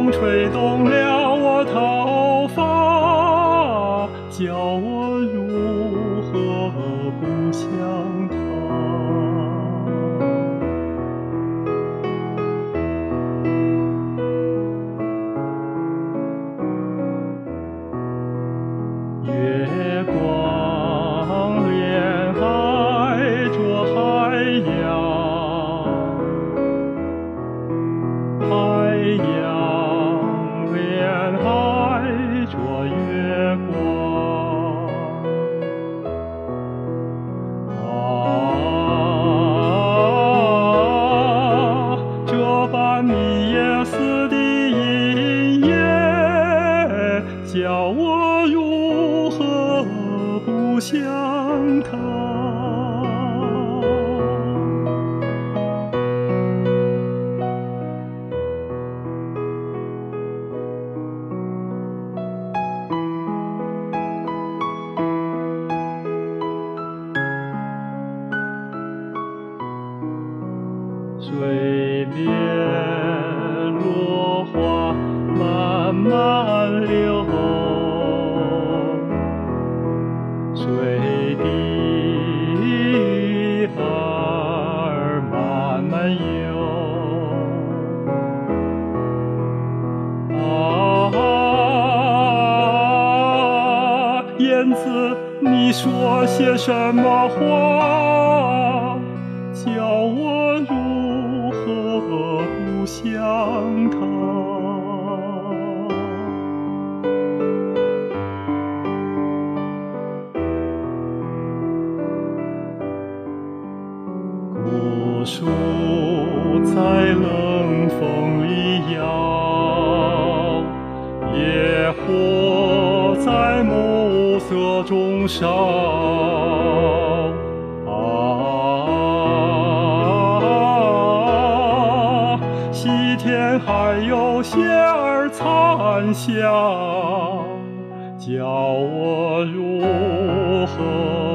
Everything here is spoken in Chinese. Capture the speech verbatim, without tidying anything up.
风吹动了我头发，叫我如何不想他。月光连海着海洋，海洋连海着月光。啊，这般密也似的音乐，叫我如何不想他。水边落花慢慢流，水的儿慢慢游。啊，燕子，你说些什么话，叫我如何不想他。古树在冷风里摇，野火在暮色中烧。啊，西天还有仙儿残霞，叫我如何